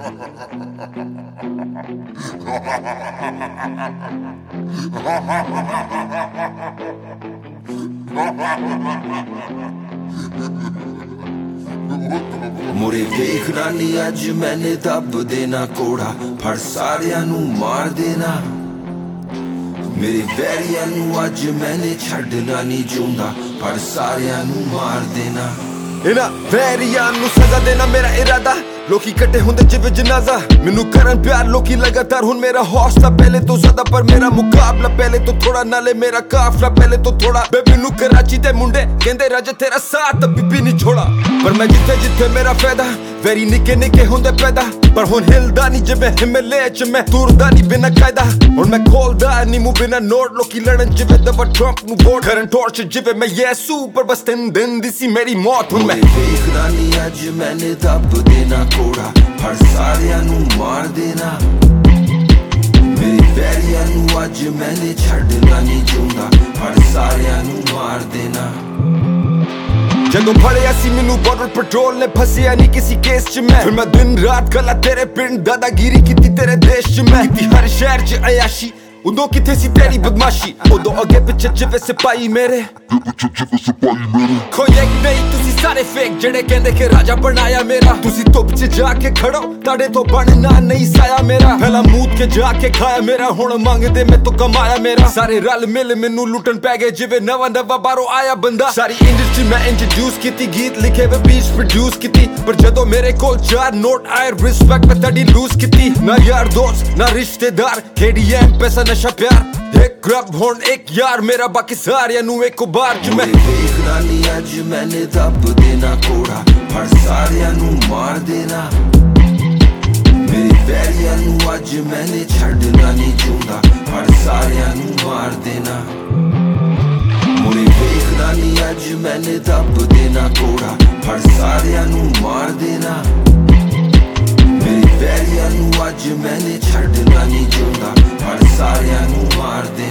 मुरे देखना नहीं अज मैंने दब देना कोड़ा फड़ सारियां नू मार देना मेरे वैरियां नू अज मैंने छड्डना नहीं चाहुंदा फड़ सारियां नू मार देना इना वैरियां नू सजा देना मेरा इरादा लोकी कट्टे हुंदे जिवें जनाजा मैनू करन प्यार लोकी लगातार हुन मेरा हौसला पहले तो ज्यादा पर मेरा मुकाबला पहले तो थोड़ा नाले मेरा काफला पहले तो थोड़ा बेबी नू कराची दे मुंडे कहंदे राजा तेरा साथ बीबी नहीं छोड़ा पर मैं जिथे जिथे मेरा फायदा वेरी निके निके हुंदे पैदा पर हुन हिलदा नहीं जिवें हिमालय च मैं तुरदा नहीं बिना कायदा हुन मैं खोलदा नहीं मुंह बिना नोट लोकी लड़न जिवें दबा ट्रंप नू वोट करन टॉर्च जिवें मैं येसू पर बस दिन दी सी मेरी मौत हुन मैं देखदा नहीं अज मैंने दब देना कोड़ा फड़ सारियां नू मार देना मेरी वैरियां नू अज मैंने छड्डना नहीं चाहुंदा फड़ सारियां नू मार देना जदों फड़िया सी मैनू बॉर्डर पेट्रोल ने फसिया नहीं किसी केस च मैं फिर मैं दिन रात गला तेरे पिंड दादागिरी कीती तेरे देश च मैं कीती हर शहर च अयाशी उदों किथे सी तेरी बदमाशी उदों अगे पिछे जिवें सिपाही मेरे कोई एक नहीं तुसी सारे फेक जेड़े कहंदे कि राजा बनाया मेरा तुसी धुप च जाके खड़ो ताड़े तो बनना नहीं साया मेरा पहला मूत के जाके खाया मेरा हुण मंगदे मैं तो कमाया मेरा सारे रल मिल मैनू लुटन पै गए जिवें नवा बाहरों आया बंदा सारी इंडस्ट्री मैं इंट्रोड्यूस कीती गीत लिखे वे बीच प्रोड्यूस कीती पर जदों मेरे कोल 4 नोट आए रिस्पेक्ट मैं तड़ी लूज कीती ना यार दोस्त ना रिश्तेदार KDM पैसा नशा प्यार एक ग्रब होन एक यार मेरा बाकी सारियां नू एक बार च मैं देखना नहीं अज मैंने दब देना कोड़ा फड़ सारियां नू मार देना मेरी वैरियां नू अज मैंने छड्डना नहीं चाहुंदा फड़ सारियां नू मार देना मुरे देखना नहीं अज मैंने दब देना कोड़ा फड़ सारियां नू मार देना मेरी वैरियां नू अज मैंने छड्डना नहीं चाहुंदा फड़ सारियां नू मार देना